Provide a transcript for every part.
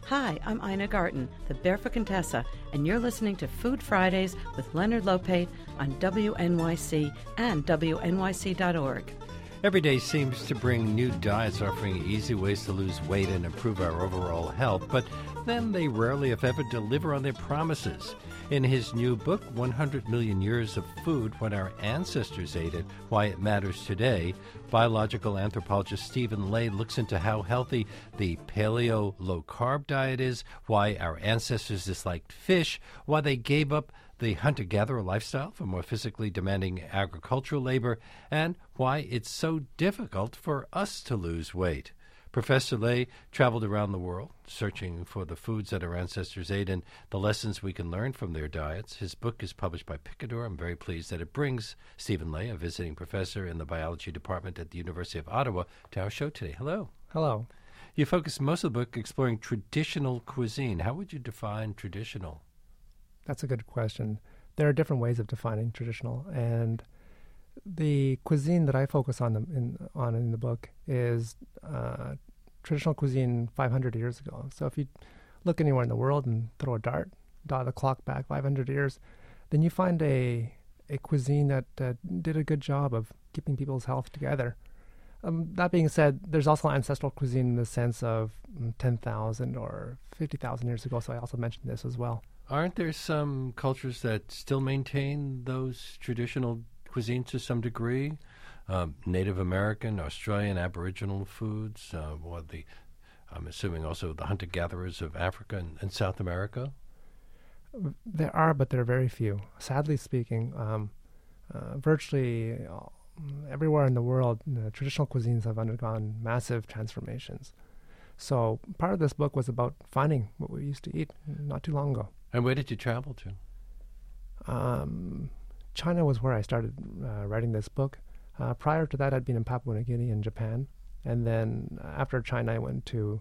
Hi, I'm Ina Garten, the Barefoot Contessa, and you're listening to Food Fridays with Leonard Lopate on WNYC and WNYC.org. Every day seems to bring new diets offering easy ways to lose weight and improve our overall health, but then they rarely, if ever, deliver on their promises. In his new book, 100 Million Years of Food, What Our Ancestors Ate It, Why It Matters Today, biological anthropologist Stephen Ley looks into how healthy the paleo low-carb diet is, why our ancestors disliked fish, why they gave up the hunter-gatherer lifestyle for more physically demanding agricultural labor, and why it's so difficult for us to lose weight. Professor Ley traveled around the world searching for the foods that our ancestors ate and the lessons we can learn from their diets. His book is published by Picador. I'm very pleased that it brings Stephen Ley, a visiting professor in the biology department at the University of Ottawa, to our show today. Hello. Hello. You focus most of the book exploring traditional cuisine. How would you define traditional? That's a good question. There are different ways of defining traditional, and the cuisine that I focus on in the book is traditional cuisine 500 years ago. So if you look anywhere in the world and throw a dot the clock back 500 years, then you find a cuisine that did a good job of keeping people's health together. That being said, there's also ancestral cuisine in the sense of 10,000 or 50,000 years ago, so I also mentioned this as well. Aren't there some cultures that still maintain those traditional cuisines to some degree? Native American, Australian, Aboriginal foods, I'm assuming also the hunter-gatherers of Africa and South America? There are, but there are very few. Sadly speaking, virtually everywhere in the world, traditional cuisines have undergone massive transformations. So part of this book was about finding what we used to eat not too long ago. And where did you travel to? China was where I started writing this book. Prior to that, I'd been in Papua New Guinea and Japan. And then after China, I went to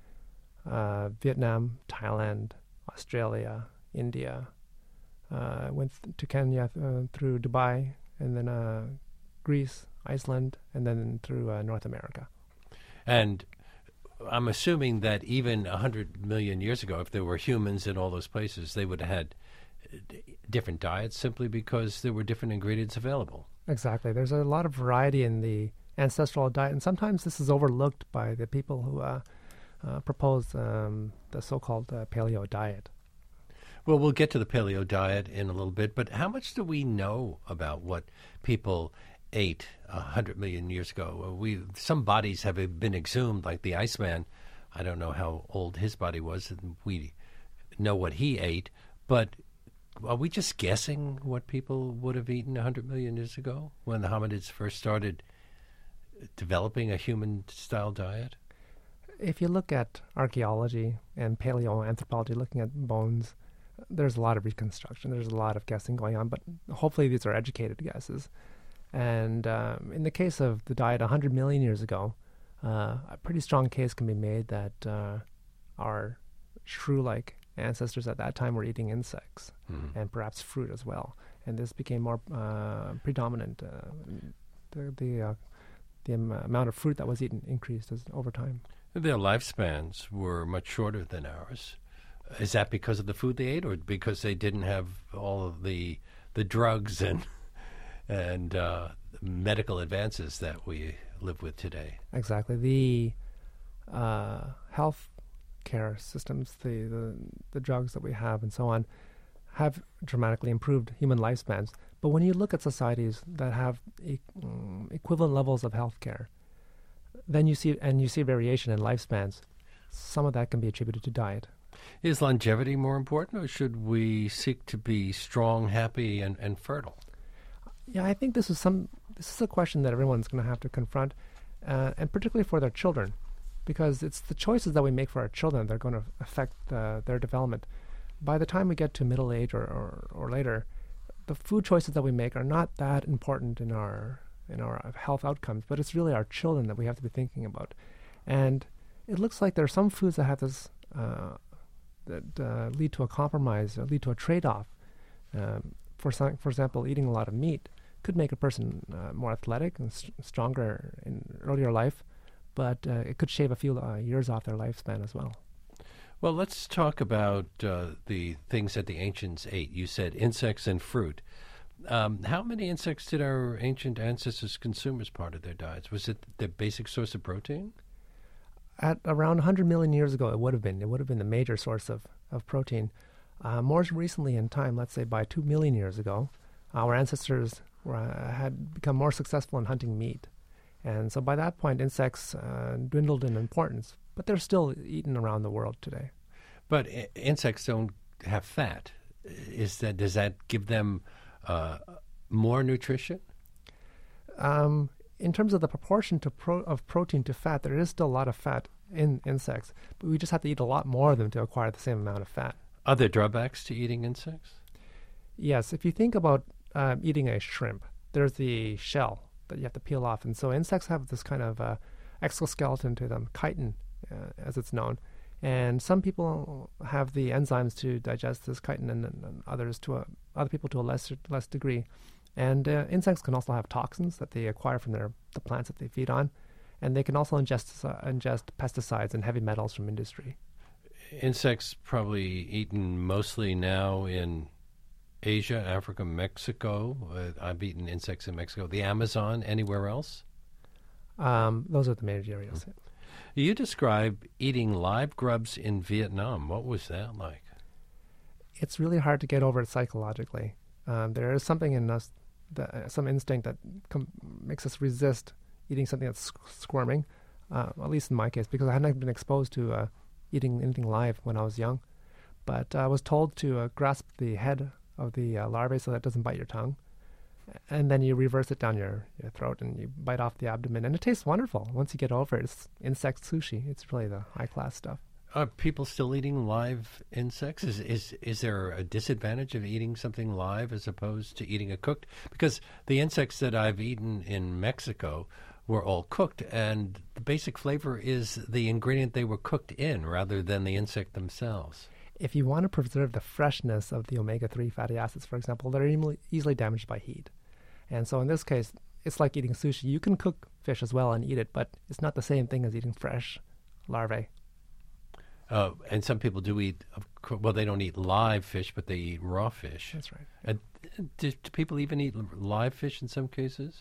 Vietnam, Thailand, Australia, India. Went to Kenya through Dubai, and then Greece, Iceland, and then through North America. And I'm assuming that even 100 million years ago, if there were humans in all those places, they would have had different diets simply because there were different ingredients available. Exactly. There's a lot of variety in the ancestral diet, and sometimes this is overlooked by the people who propose the so-called paleo diet. Well, we'll get to the paleo diet in a little bit, but how much do we know about what people ate 100 million years ago? Some bodies have been exhumed, like the Iceman. I don't know how old his body was, and we know what he ate, but are we just guessing what people would have eaten 100 million years ago when the hominids first started developing a human-style diet? If you look at archaeology and paleoanthropology, looking at bones, there's a lot of reconstruction. There's a lot of guessing going on, but hopefully these are educated guesses. And in the case of the diet 100 million years ago, a pretty strong case can be made that our shrew-like ancestors at that time were eating insects and perhaps fruit as well. And this became more predominant. The amount of fruit that was eaten increased over time. Their lifespans were much shorter than ours. Is that because of the food they ate, or because they didn't have all of the drugs and medical advances that we live with today? Exactly. The health care systems, the drugs that we have and so on, have dramatically improved human lifespans. But when you look at societies that have equivalent levels of health care, then you see variation in lifespans. Some of that can be attributed to diet. Is longevity more important, or should we seek to be strong, happy, and fertile? Yeah, I think this is a question that everyone's going to have to confront, and particularly for their children, because it's the choices that we make for our children that are going to affect their development. By the time we get to middle age or later, the food choices that we make are not that important in our health outcomes, but it's really our children that we have to be thinking about. And it looks like there are some foods that have this that lead to a compromise, or lead to a trade-off. For example, eating a lot of meat could make a person more athletic and stronger in earlier life, but it could shave a few years off their lifespan as well. Well, let's talk about the things that the ancients ate. You said insects and fruit. How many insects did our ancient ancestors consume as part of their diets? Was it the basic source of protein? At around 100 million years ago, it would have been. It would have been the major source of protein. More recently in time, let's say by 2 million years ago, our ancestors had become more successful in hunting meat. And so by that point, insects dwindled in importance, but they're still eaten around the world today. But insects don't have fat. Does that give them more nutrition? In terms of the proportion of protein to fat, there is still a lot of fat in insects, but we just have to eat a lot more of them to acquire the same amount of fat. Are there drawbacks to eating insects? Yes, if you think about eating a shrimp, there's the shell that you have to peel off, and so insects have this kind of exoskeleton to them, chitin, as it's known. And some people have the enzymes to digest this chitin, and other people to a less degree. And insects can also have toxins that they acquire from the plants that they feed on, and they can also ingest pesticides and heavy metals from industry. Insects probably eaten mostly now in Asia, Africa, Mexico. I've eaten insects in Mexico. The Amazon, anywhere else? Those are the major areas. You describe eating live grubs in Vietnam. What was that like? It's really hard to get over it psychologically. There is something in us, some instinct that makes us resist eating something that's squirming, at least in my case, because I hadn't been exposed to eating anything live when I was young. But I was told to grasp the head of the larvae so that it doesn't bite your tongue. And then you reverse it down your throat and you bite off the abdomen. And it tastes wonderful. Once you get over it, it's insect sushi. It's really the high-class stuff. Are people still eating live insects? Is there a disadvantage of eating something live as opposed to eating it cooked? Because the insects that I've eaten in Mexico were all cooked, and the basic flavor is the ingredient they were cooked in rather than the insect themselves. If you want to preserve the freshness of the omega-3 fatty acids, for example, they're easily damaged by heat. And so in this case, it's like eating sushi. You can cook fish as well and eat it, but it's not the same thing as eating fresh larvae. And some people do eat, well, they don't eat live fish, but they eat raw fish. That's right. Do people even eat live fish in some cases?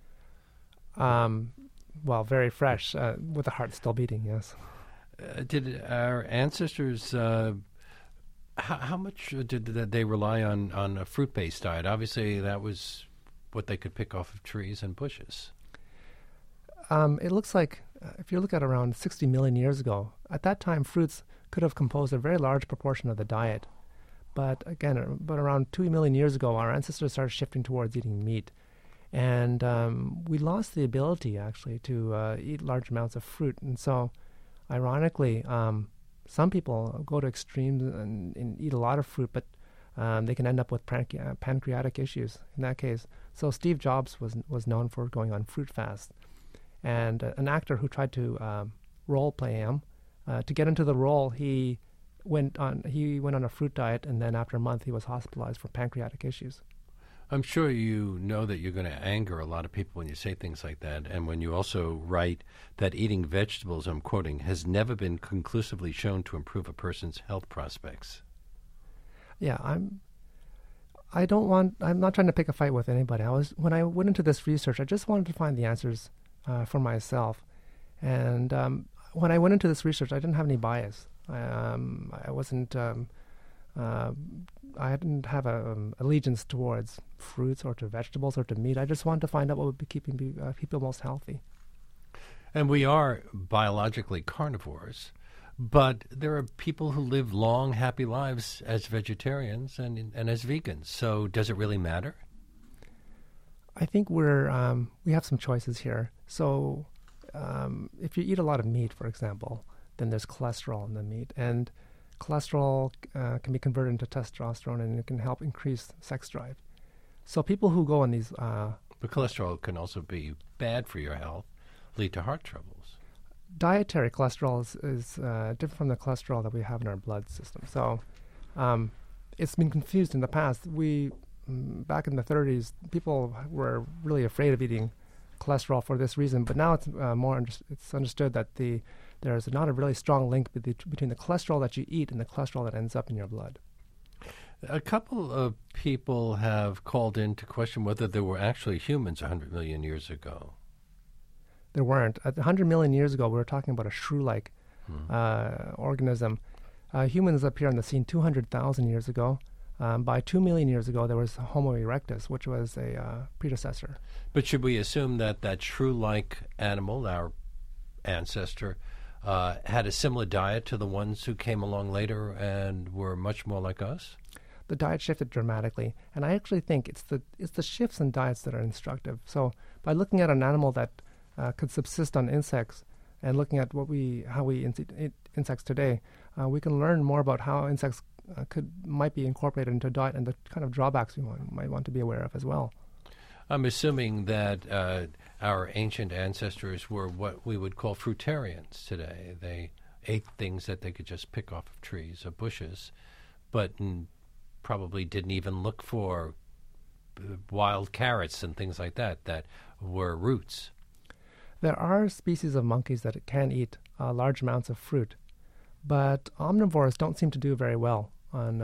Well, very fresh, with the heart still beating, yes. Did our ancestors, how much did they rely on a fruit-based diet? Obviously, that was what they could pick off of trees and bushes. It looks like, if you look at around 60 million years ago, at that time, fruits could have composed a very large proportion of the diet. But again, around 2 million years ago, our ancestors started shifting towards eating meat. And we lost the ability, actually, to eat large amounts of fruit. And so, ironically, some people go to extremes and eat a lot of fruit, but they can end up with pancreatic issues in that case. So Steve Jobs was known for going on fruit fasts. And an actor who tried to role play him, to get into the role, he went on a fruit diet, and then after a month he was hospitalized for pancreatic issues. I'm sure you know that you're going to anger a lot of people when you say things like that, and when you also write that eating vegetables, I'm quoting, has never been conclusively shown to improve a person's health prospects. Yeah, I'm not trying to pick a fight with anybody. When I went into this research, I just wanted to find the answers for myself. And when I went into this research, I didn't have any bias. I wasn't. I didn't have an allegiance towards fruits or to vegetables or to meat. I just wanted to find out what would be keeping people most healthy. And we are biologically carnivores, but there are people who live long, happy lives as vegetarians and as vegans. So does it really matter? I think we have some choices here. So if you eat a lot of meat, for example, then there's cholesterol in the meat, and cholesterol can be converted into testosterone, and it can help increase sex drive. So people who go on these... But cholesterol can also be bad for your health, lead to heart troubles. Dietary cholesterol is different from the cholesterol that we have in our blood system. So it's been confused in the past. Back in the 30s, people were really afraid of eating cholesterol for this reason, but now it's it's understood that the there's not a really strong link between the cholesterol that you eat and the cholesterol that ends up in your blood. A couple of people have called in to question whether there were actually humans 100 million years ago. There weren't. 100 million years ago, we were talking about a shrew-like organism. Humans appear on the scene 200,000 years ago. By 2 million years ago, there was Homo erectus, which was a predecessor. But should we assume that that shrew-like animal, our ancestor, had a similar diet to the ones who came along later and were much more like us? The diet shifted dramatically, and I actually think it's the shifts in diets that are instructive. So by looking at an animal that could subsist on insects and looking at how we eat insects today, we can learn more about how insects might be incorporated into a diet and the kind of drawbacks we might want to be aware of as well. I'm assuming that our ancient ancestors were what we would call fruitarians today. They ate things that they could just pick off of trees or bushes, but probably didn't even look for wild carrots and things like that were roots. There are species of monkeys that can eat large amounts of fruit, but omnivores don't seem to do very well on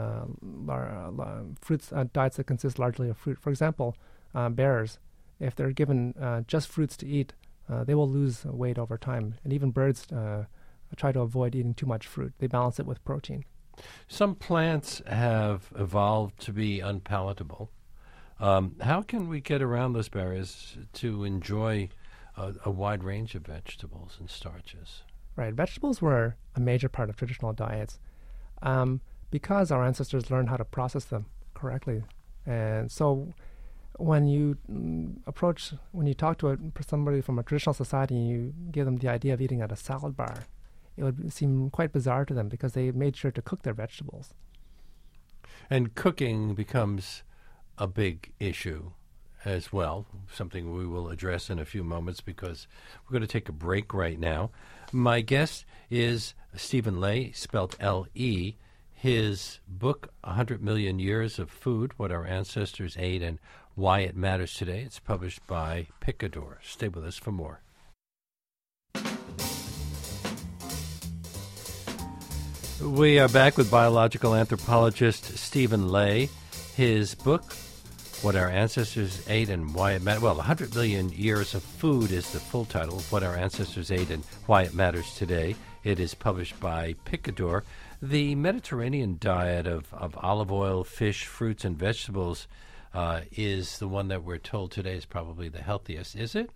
diets that consist largely of fruit. For example, bears, if they're given just fruits to eat, they will lose weight over time. And even birds try to avoid eating too much fruit. They balance it with protein. Some plants have evolved to be unpalatable. How can we get around those barriers to enjoy a wide range of vegetables and starches? Right. Vegetables were a major part of traditional diets because our ancestors learned how to process them correctly. And so when you talk to somebody from a traditional society and you give them the idea of eating at a salad bar, it would seem quite bizarre to them because they made sure to cook their vegetables. And cooking becomes a big issue as well, something we will address in a few moments because we're going to take a break right now. My guest is Stephen Ley, spelled L-E. His book, 100 Million Years of Food, What Our Ancestors Ate and Why It Matters Today. It's published by Picador. Stay with us for more. We are back with biological anthropologist Stephen Ley. His book, What Our Ancestors Ate and Why It Matters. Well, 100 Million Years of Food is the full title of What Our Ancestors Ate and Why It Matters Today. It is published by Picador. The Mediterranean diet of olive oil, fish, fruits, and vegetables is the one that we're told today is probably the healthiest. Is it?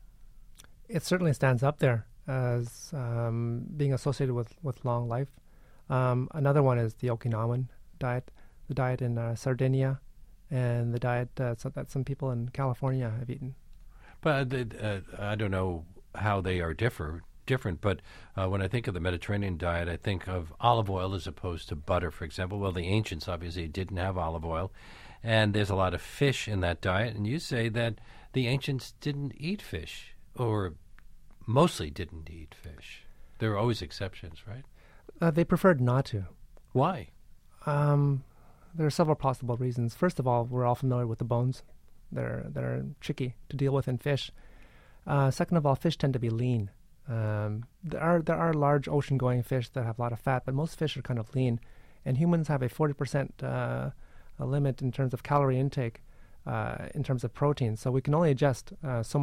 It certainly stands up there as being associated with long life. Another one is the Okinawan diet, the diet in Sardinia, and the diet that some people in California have eaten. But I don't know how they are different, but when I think of the Mediterranean diet, I think of olive oil as opposed to butter, for example. Well, the ancients obviously didn't have olive oil, and there's a lot of fish in that diet, and you say that the ancients didn't eat fish, or mostly didn't eat fish. There are always exceptions, right? They preferred not to. Why? There are several possible reasons. First of all, we're all familiar with the bones. They're tricky to deal with in fish. Second of all, fish tend to be lean. There are large ocean-going fish that have a lot of fat, but most fish are kind of lean. And humans have a 40% limit in terms of calorie intake, in terms of protein. So we can only adjust so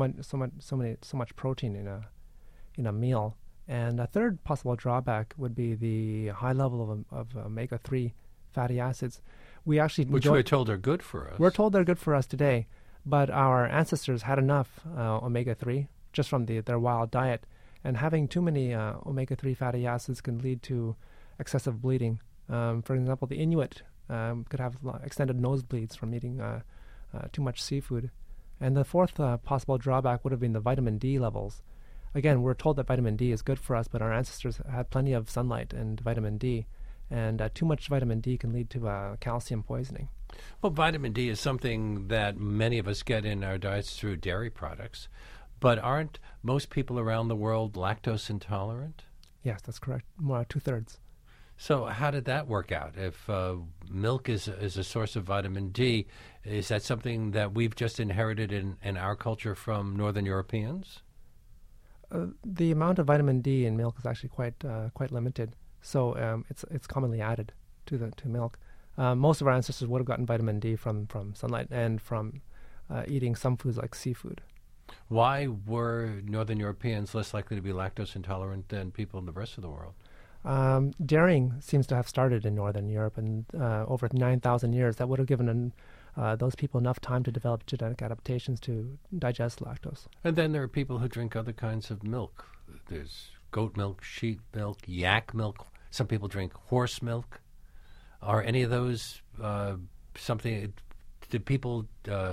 much protein in a meal. And a third possible drawback would be the high level of omega-3 fatty acids. Which we're told are good for us. We're told they're good for us today, but our ancestors had enough omega-3 just from their wild diet. And having too many omega-3 fatty acids can lead to excessive bleeding. For example, the Inuit could have extended nosebleeds from eating too much seafood. And the fourth possible drawback would have been the vitamin D levels. Again, we're told that vitamin D is good for us, but our ancestors had plenty of sunlight and vitamin D. And too much vitamin D can lead to calcium poisoning. Well, vitamin D is something that many of us get in our diets through dairy products. But aren't most people around the world lactose intolerant? Yes, that's correct. More 2/3. So how did that work out? If milk is a source of vitamin D, is that something that we've just inherited in our culture from Northern Europeans? The amount of vitamin D in milk is actually quite limited, so it's commonly added to milk. Most of our ancestors would have gotten vitamin D from sunlight and from eating some foods like seafood. Why were Northern Europeans less likely to be lactose intolerant than people in the rest of the world? Dairying seems to have started in Northern Europe, and over 9,000 years, that would have given those people enough time to develop genetic adaptations to digest lactose. And then there are people who drink other kinds of milk. There's goat milk, sheep milk, yak milk. Some people drink horse milk. Are any of those something? Did people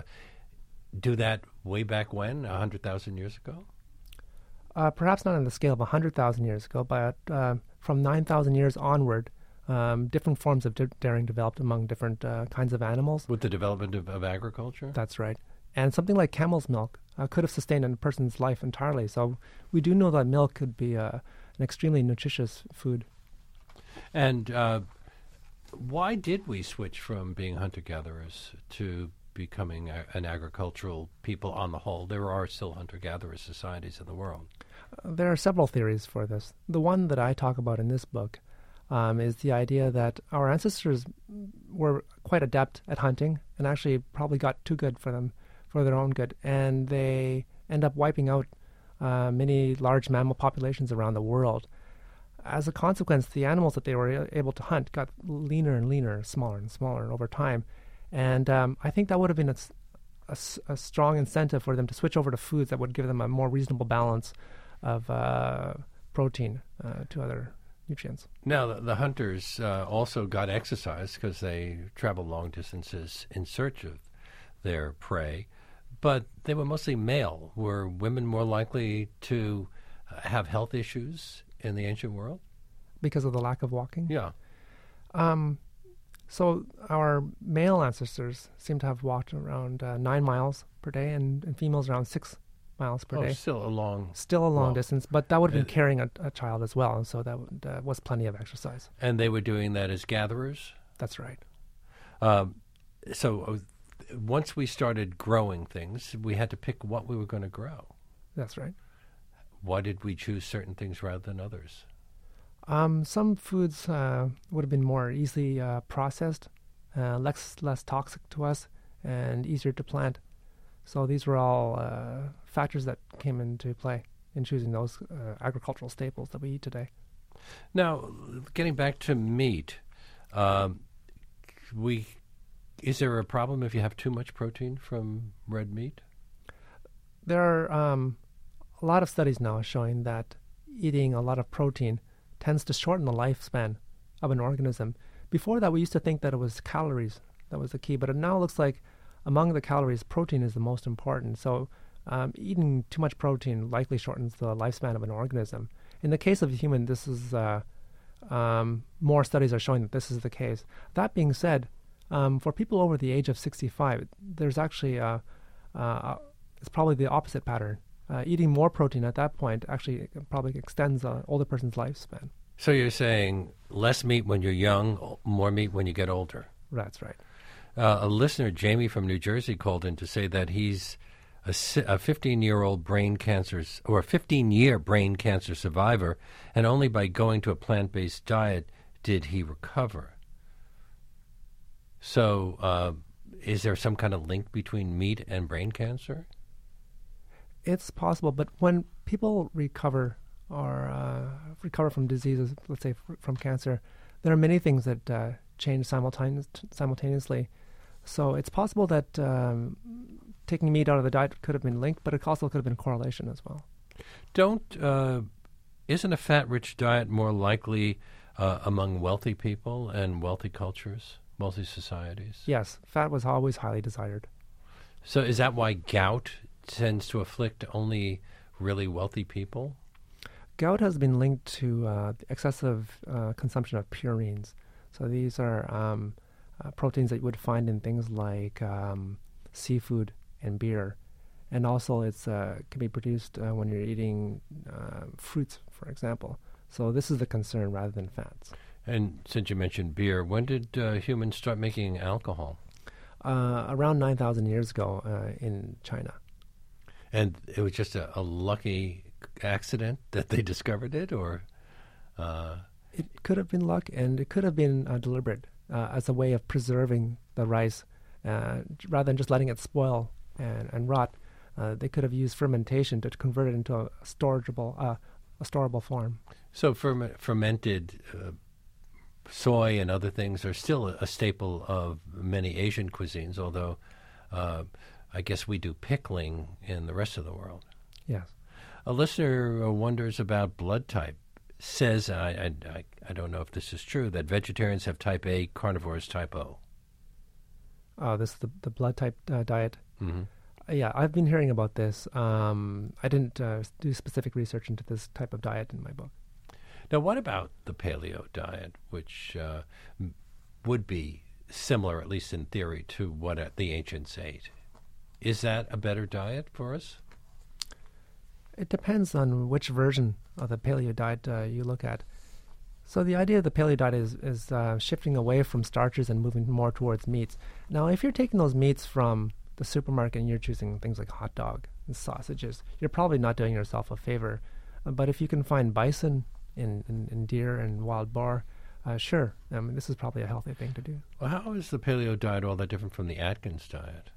do that way back when, 100,000 years ago? Perhaps not on the scale of 100,000 years ago, but from 9,000 years onward, different forms of dairying developed among different kinds of animals. With the development of agriculture? That's right. And something like camel's milk could have sustained a person's life entirely. So we do know that milk could be an extremely nutritious food. And why did we switch from being hunter-gatherers to becoming an agricultural people on the whole? There are still hunter-gatherer societies in the world. There are several theories for this. The one that I talk about in this book is the idea that our ancestors were quite adept at hunting and actually probably got too good for them, for their own good, and they end up wiping out many large mammal populations around the world. As a consequence, the animals that they were able to hunt got leaner and leaner, smaller and smaller over time. And I think that would have been a strong incentive for them to switch over to foods that would give them a more reasonable balance of protein to other nutrients. Now, the hunters also got exercise because they traveled long distances in search of their prey, but they were mostly male. Were women more likely to have health issues in the ancient world? Because of the lack of walking? Yeah. So our male ancestors seem to have walked around 9 miles per day, and females around 6 miles per day. Still a long distance, but that would have been carrying a child as well, and so that was plenty of exercise. And they were doing that as gatherers? That's right. So once we started growing things, we had to pick what we were going to grow. That's right. Why did we choose certain things rather than others? Some foods would have been more easily processed, less toxic to us, and easier to plant. So these were all factors that came into play in choosing those agricultural staples that we eat today. Now, getting back to meat, is there a problem if you have too much protein from red meat? There are a lot of studies now showing that eating a lot of protein tends to shorten the lifespan of an organism. Before that, we used to think that it was calories that was the key, but it now looks like among the calories, protein is the most important. So eating too much protein likely shortens the lifespan of an organism. In the case of a human, this is more studies are showing that this is the case. That being said, for people over the age of 65, there's actually it's probably the opposite pattern. Eating more protein at that point actually probably extends an older person's lifespan. So you're saying less meat when you're young, more meat when you get older. That's right. A listener, Jamie from New Jersey, called in to say that he's a 15-year-old brain cancer or a 15-year brain cancer survivor, and only by going to a plant-based diet did he recover. So, is there some kind of link between meat and brain cancer? It's possible, but when people recover or recover from diseases, let's say from cancer, there are many things that change simultaneously. So it's possible that taking meat out of the diet could have been linked, but it also could have been a correlation as well. Isn't a fat-rich diet more likely among wealthy people and wealthy cultures, wealthy societies? Yes, fat was always highly desired. So is that why gout tends to afflict only really wealthy people? Gout has been linked to excessive consumption of purines. So these are proteins that you would find in things like seafood and beer. And also it's can be produced when you're eating fruits, for example. So this is the concern rather than fats. And since you mentioned beer, when did humans start making alcohol? Around 9,000 years ago in China. And it was just a lucky accident that they discovered it, or? It could have been luck, and it could have been deliberate as a way of preserving the rice, rather than just letting it spoil and rot. They could have used fermentation to convert it into a storable form. So fermented soy and other things are still a staple of many Asian cuisines, although I guess we do pickling in the rest of the world. Yes. A listener wonders about blood type. Says, I don't know if this is true, that vegetarians have type A, carnivores type O. Oh, this is the blood type diet. Mm-hmm. Yeah, I've been hearing about this. I didn't do specific research into this type of diet in my book. Now, what about the paleo diet, which would be similar, at least in theory, to what the ancients ate? Is that a better diet for us? It depends on which version of the paleo diet you look at. So the idea of the paleo diet is shifting away from starches and moving more towards meats. Now, if you're taking those meats from the supermarket and you're choosing things like hot dog and sausages, you're probably not doing yourself a favor. But if you can find bison in deer and wild boar, sure. This is probably a healthy thing to do. Well, how is the paleo diet all that different from the Atkins diet?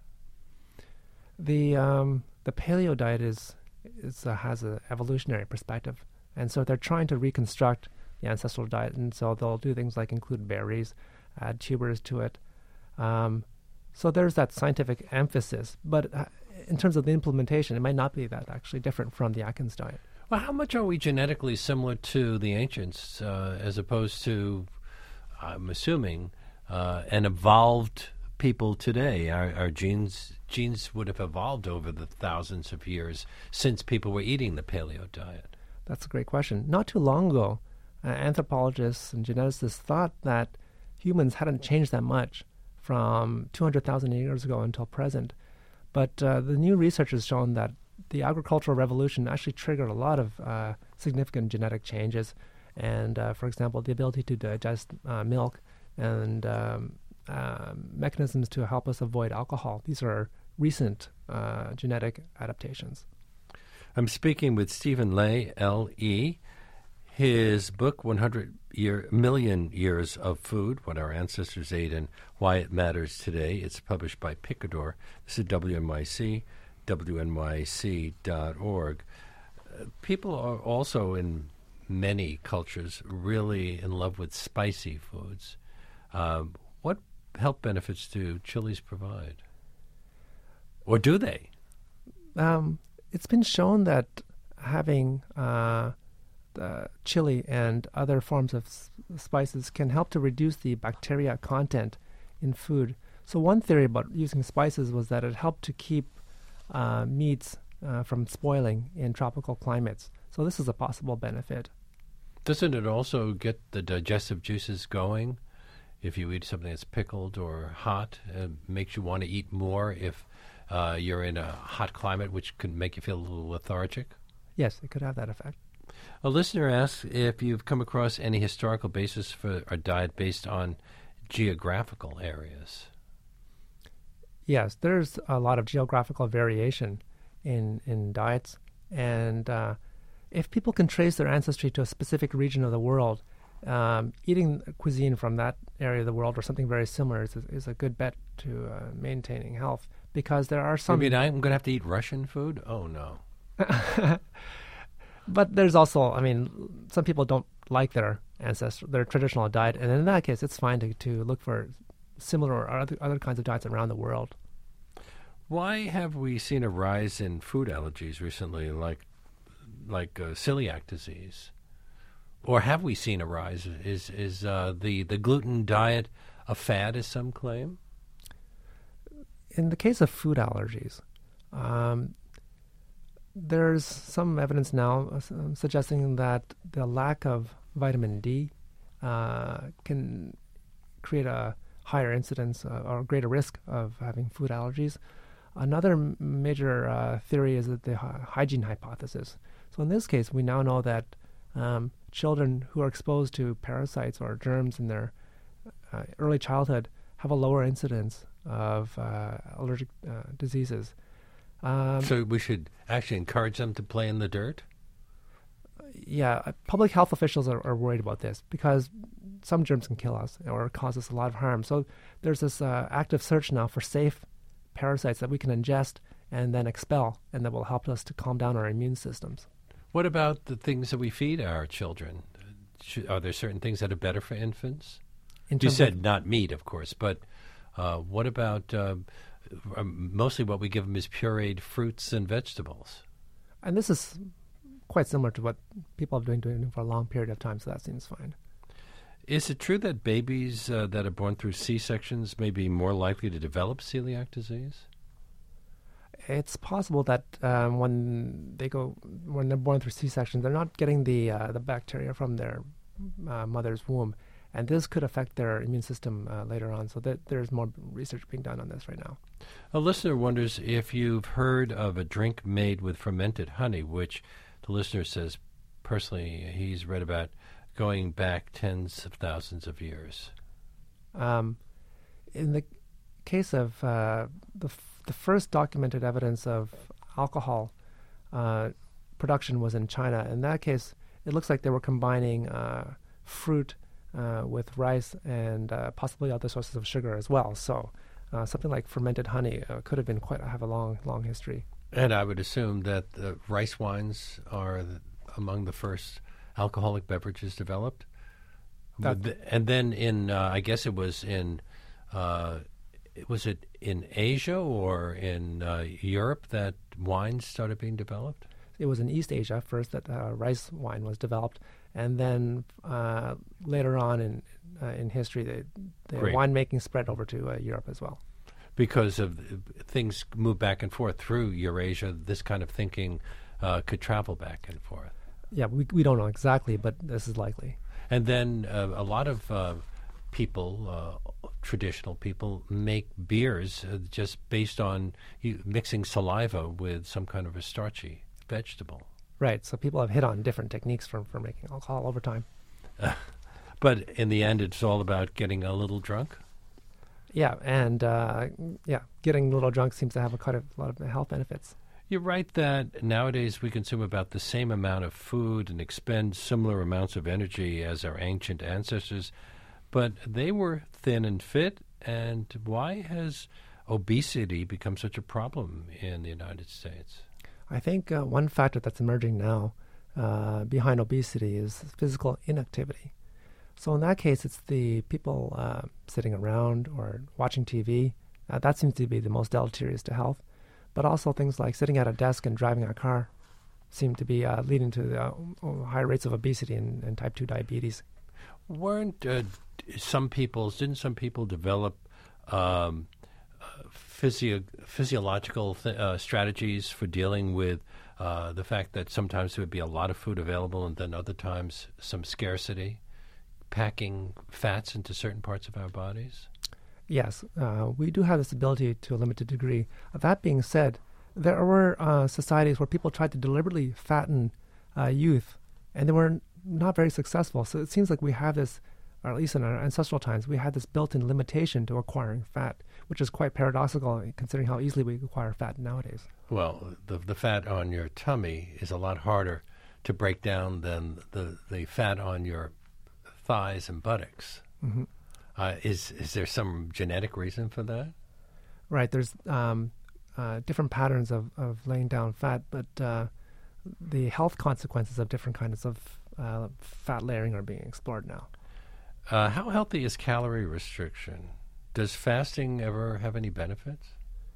The paleo diet has an evolutionary perspective, and so they're trying to reconstruct the ancestral diet, and so they'll do things like include berries, add tubers to it. So there's that scientific emphasis, but in terms of the implementation, it might not be that actually different from the Atkins diet. Well, how much are we genetically similar to the ancients as opposed to, I'm assuming, an evolved people today? Our genes would have evolved over the thousands of years since people were eating the paleo diet. That's a great question. Not too long ago, anthropologists and geneticists thought that humans hadn't changed that much from 200,000 years ago until present. But the new research has shown that the agricultural revolution actually triggered a lot of significant genetic changes. And, for example, the ability to digest milk and mechanisms to help us avoid alcohol. These are recent genetic adaptations. I'm speaking with Stephen Ley, L.E. His book, 100 Million Years of Food, What Our Ancestors Ate and Why It Matters Today. It's published by Picador. This is WNYC, WNYC.org. People are also in many cultures really in love with spicy foods. What health benefits do chilies provide? Or do they? It's been shown that having chili and other forms of spices can help to reduce the bacteria content in food. So one theory about using spices was that it helped to keep meats from spoiling in tropical climates. So this is a possible benefit. Doesn't it also get the digestive juices going? If you eat something that's pickled or hot, it makes you want to eat more if you're in a hot climate, which can make you feel a little lethargic? Yes, it could have that effect. A listener asks if you've come across any historical basis for a diet based on geographical areas. Yes, there's a lot of geographical variation in diets. And if people can trace their ancestry to a specific region of the world, eating cuisine from that area of the world or something very similar is a good bet to maintaining health, because there are some... You mean I'm going to have to eat Russian food? Oh, no. But there's also, some people don't like their traditional diet, and in that case, it's fine to look for similar or other kinds of diets around the world. Why have we seen a rise in food allergies recently, like celiac disease? Or have we seen a rise? Is the gluten diet a fad, as some claim? In the case of food allergies, there's some evidence now suggesting that the lack of vitamin D can create a higher incidence or greater risk of having food allergies. Another major theory is that the hygiene hypothesis. So in this case, we now know that children who are exposed to parasites or germs in their early childhood have a lower incidence of allergic diseases. So we should actually encourage them to play in the dirt? Public health officials are worried about this because some germs can kill us or cause us a lot of harm. So there's this active search now for safe parasites that we can ingest and then expel, and that will help us to calm down our immune systems. What about the things that we feed our children? Are there certain things that are better for infants? You said not meat, of course, but what about mostly what we give them is pureed fruits and vegetables? And this is quite similar to what people have been doing for a long period of time, so that seems fine. Is it true that babies that are born through C-sections may be more likely to develop celiac disease? It's possible that when they're born through C-section, they're not getting the bacteria from their mother's womb, and this could affect their immune system later on. So there's more research being done on this right now. A listener wonders if you've heard of a drink made with fermented honey, which the listener says personally he's read about going back tens of thousands of years. In the case of the first documented evidence of alcohol production was in China. In that case, it looks like they were combining fruit with rice and possibly other sources of sugar as well. So something like fermented honey could have have a long history. And I would assume that rice wines are among the first alcoholic beverages developed. And then in, I guess it was in, was it in Asia or in Europe that wines started being developed? It was in East Asia first that rice wine was developed, and then later on in history, the winemaking spread over to Europe as well. Because of things move back and forth through Eurasia, this kind of thinking could travel back and forth. Yeah, we don't know exactly, but this is likely. And then a lot of people, traditional people, make beers just based on mixing saliva with some kind of a starchy vegetable. Right, so people have hit on different techniques for making alcohol over time. But in the end, it's all about getting a little drunk? Yeah, and getting a little drunk seems to have quite a lot of health benefits. You're right that nowadays we consume about the same amount of food and expend similar amounts of energy as our ancient ancestors, but they were thin and fit, and why has obesity become such a problem in the United States? I think one factor that's emerging now behind obesity is physical inactivity. So in that case, it's the people sitting around or watching TV. That seems to be the most deleterious to health. But also things like sitting at a desk and driving a car seem to be leading to high rates of obesity and type 2 diabetes. Didn't some people develop physiological strategies for dealing with the fact that sometimes there would be a lot of food available and then other times some scarcity, packing fats into certain parts of our bodies? Yes, we do have this ability to a limited degree. That being said, there were societies where people tried to deliberately fatten youth, and they were not very successful. So it seems like we have this, or at least in our ancestral times, we had this built-in limitation to acquiring fat, which is quite paradoxical considering how easily we acquire fat nowadays. Well, the fat on your tummy is a lot harder to break down than the fat on your thighs and buttocks. Mm-hmm. Is there some genetic reason for that? Right. There's different patterns of laying down fat, but the health consequences of different kinds of fat layering are being explored now. How healthy is calorie restriction? Does fasting ever have any benefits?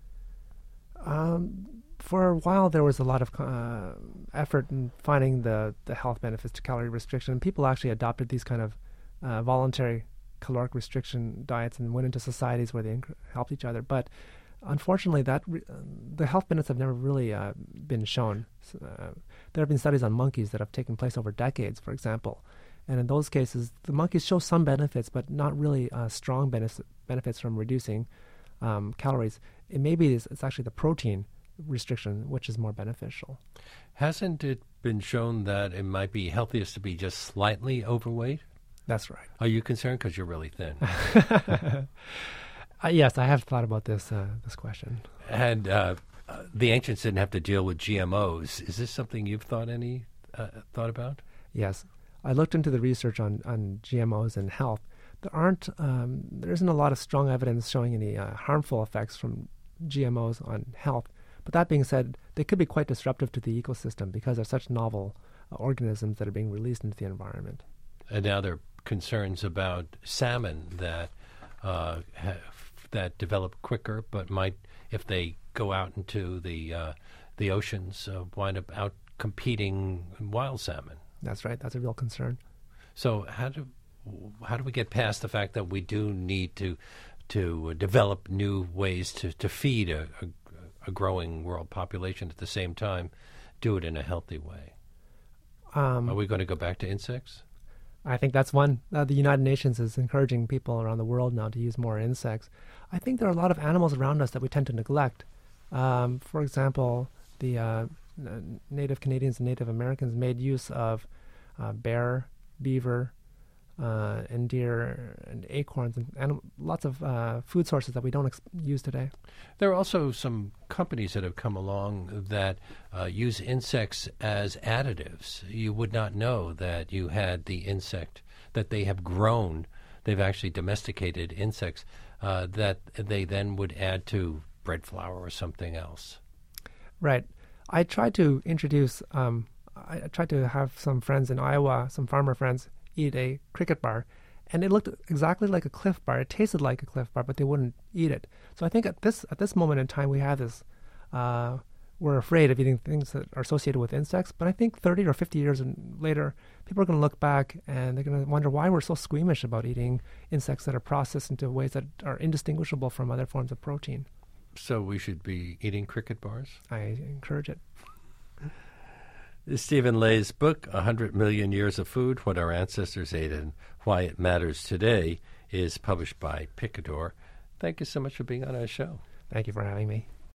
For a while, there was a lot of effort in finding the health benefits to calorie restriction, and people actually adopted these kind of voluntary caloric restriction diets and went into societies where they helped each other. But unfortunately, the health benefits have never really been shown. There have been studies on monkeys that have taken place over decades, for example. And in those cases, the monkeys show some benefits, but not really strong benefits from reducing calories. It's actually the protein restriction which is more beneficial. Hasn't it been shown that it might be healthiest to be just slightly overweight? That's right. Are you concerned because you're really thin? Yes, I have thought about this question. And the ancients didn't have to deal with GMOs. Is this something you've thought about? Yes. I looked into the research on GMOs and health. There isn't a lot of strong evidence showing any harmful effects from GMOs on health. But that being said, they could be quite disruptive to the ecosystem because they're such novel organisms that are being released into the environment. And now there are concerns about salmon that that develop quicker, but might, if they go out into the oceans, wind up out competing wild salmon. That's right. That's a real concern. So how do we get past the fact that we do need to develop new ways to feed a growing world population at the same time, do it in a healthy way? Are we going to go back to insects? I think that's one. The United Nations is encouraging people around the world now to use more insects. I think there are a lot of animals around us that we tend to neglect. For example, the Native Canadians and Native Americans made use of bear, beaver, and deer and acorns and lots of food sources that we don't use today. There are also some companies that have come along that use insects as additives. You would not know that you had the insect that they have grown. They've actually domesticated insects that they then would add to bread flour or something else. Right. I tried to introduce, I tried to have some friends in Iowa, some farmer friends, eat a cricket bar, and it looked exactly like a Cliff Bar. It tasted like a Cliff Bar, but they wouldn't eat it. So I think at this moment in time, we have this. We're afraid of eating things that are associated with insects, but I think 30 or 50 years later, people are going to look back and they're going to wonder why we're so squeamish about eating insects that are processed into ways that are indistinguishable from other forms of protein. So we should be eating cricket bars? I encourage it. Stephen Lay's book, 100 Million Years of Food, What Our Ancestors Ate and Why It Matters Today, is published by Picador. Thank you so much for being on our show. Thank you for having me.